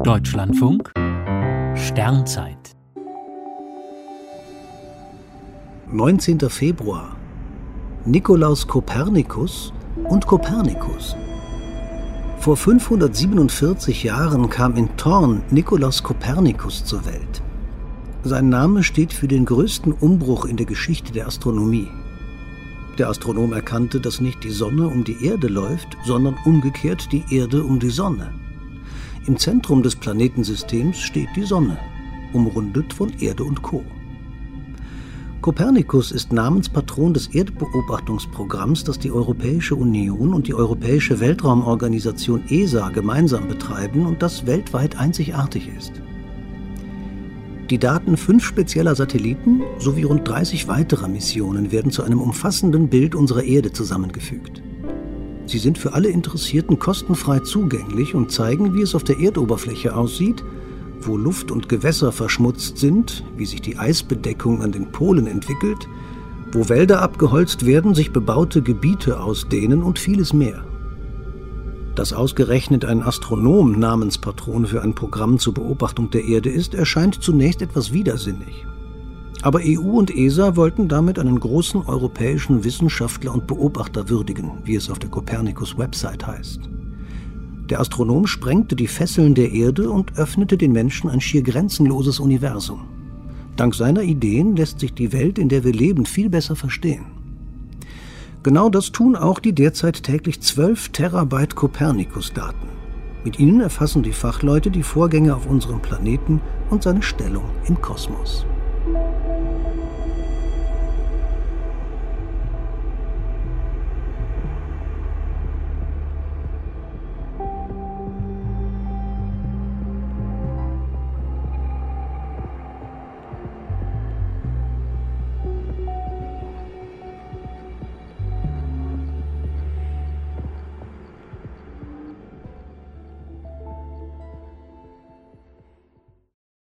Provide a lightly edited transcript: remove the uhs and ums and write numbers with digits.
Deutschlandfunk Sternzeit 19. Februar Nikolaus Kopernikus und Kopernikus. Vor 547 Jahren kam in Thorn Nikolaus Kopernikus zur Welt. Sein Name steht für den größten Umbruch in der Geschichte der Astronomie. Der Astronom erkannte, dass nicht die Sonne um die Erde läuft, sondern umgekehrt die Erde um die Sonne. Im Zentrum des Planetensystems steht die Sonne, umrundet von Erde und Co. Kopernikus ist Namenspatron des Erdbeobachtungsprogramms, das die Europäische Union und die Europäische Weltraumorganisation ESA gemeinsam betreiben und das weltweit einzigartig ist. Die Daten 5 spezieller Satelliten sowie rund 30 weiterer Missionen werden zu einem umfassenden Bild unserer Erde zusammengefügt. Sie sind für alle Interessierten kostenfrei zugänglich und zeigen, wie es auf der Erdoberfläche aussieht, wo Luft und Gewässer verschmutzt sind, wie sich die Eisbedeckung an den Polen entwickelt, wo Wälder abgeholzt werden, sich bebaute Gebiete ausdehnen und vieles mehr. Dass ausgerechnet ein Astronom Namenspatron für ein Programm zur Beobachtung der Erde ist, erscheint zunächst etwas widersinnig. Aber EU und ESA wollten damit einen großen europäischen Wissenschaftler und Beobachter würdigen, wie es auf der Copernicus-Website heißt. Der Astronom sprengte die Fesseln der Erde und öffnete den Menschen ein schier grenzenloses Universum. Dank seiner Ideen lässt sich die Welt, in der wir leben, viel besser verstehen. Genau das tun auch die derzeit täglich 12 Terabyte Copernicus-Daten. Mit ihnen erfassen die Fachleute die Vorgänge auf unserem Planeten und seine Stellung im Kosmos.